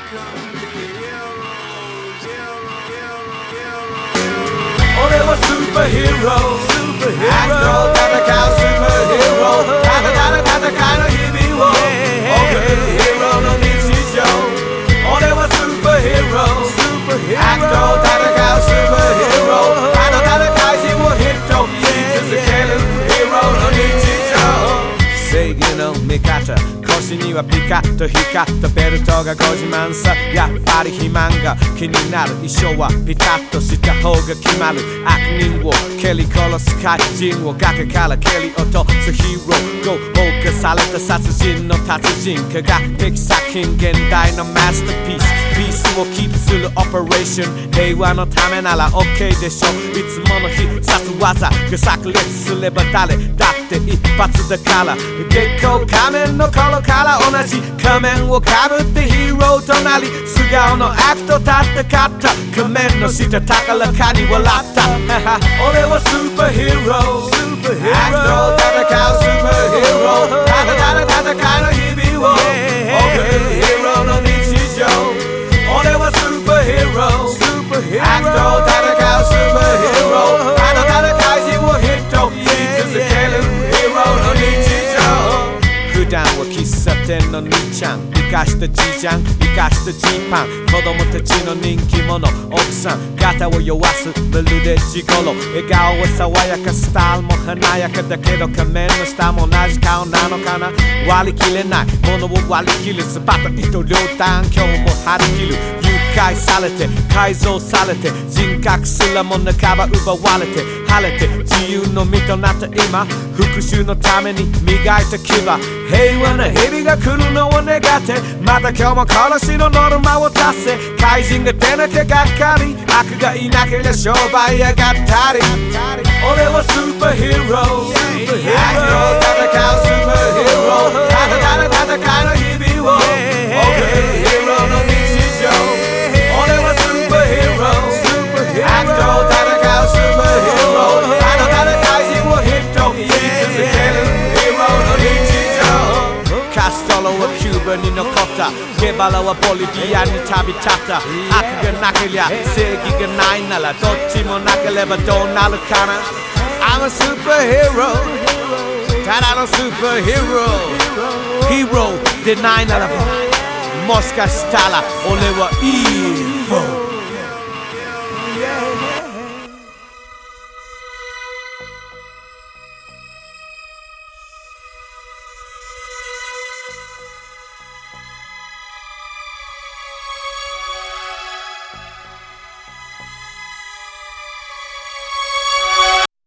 俺はスーパーヒーロー悪と戦うスーパーヒーロー戦いの日々を送るヒーローの日常俺はスーパーヒーロー悪と戦うスーパーヒーロー戦いをヒットし続けるヒーローの日常正義の味方腰にはピカッと光ったベルトがご自慢さやっぱり肥満が気になる衣装はピタッとした方が決まる悪人を蹴り殺す怪人を崖から蹴り落とすヒーロー合法化された殺人の達人科学的作品現代のマスターピースピースをキープするオペレーション平和のためなら OK でしょいつもの必殺技が炸裂すれば誰だって一発だから月光仮面の頃から同じ仮面をかぶってヒーローとなり素顔の悪と戦った仮面の下高らかに笑った俺はスーパーヒーロー悪と戦うスーパーヒーロー戦いの日々を送るヒーローの日常俺はスーパーヒーロー悪と戦うスーパーヒーロー戦いをヒットし続けるヒーローの日常普段は喫茶店の兄ちゃん生かしたじいちゃん生かしたジーパン子供たちの人気者奥さん肩を弱すまるでジゴロ笑顔は爽やかスタイルも華やかだけど仮面の下も同じ顔なのかな割り切れないものを割り切るスパッと一両断今日も張り切る誘拐されて改造されて人格すらも半ば奪われて晴れて自由の身となった今復讐のために磨いた牙平和な日々が来るのを願ってまた今日も殺しのノルマを達成怪人が出なきゃがっかり悪がいなければ商売上がったり俺はスーパーヒーロー悪と戦うスーパーヒーロー戦いの日々を送るヒーローの日常俺はスーパーヒーロー悪と戦うスーパーヒーロー戦いをヒットし続けるヒーローの日常カストロはキューバに残ったゲバラはボリビアに旅立った悪がなけりゃ正義がないならどっちもなければどうなるかな I'm a superhero ただのスーパーヒーローヒーローでないならばもしかしたら俺はイーボー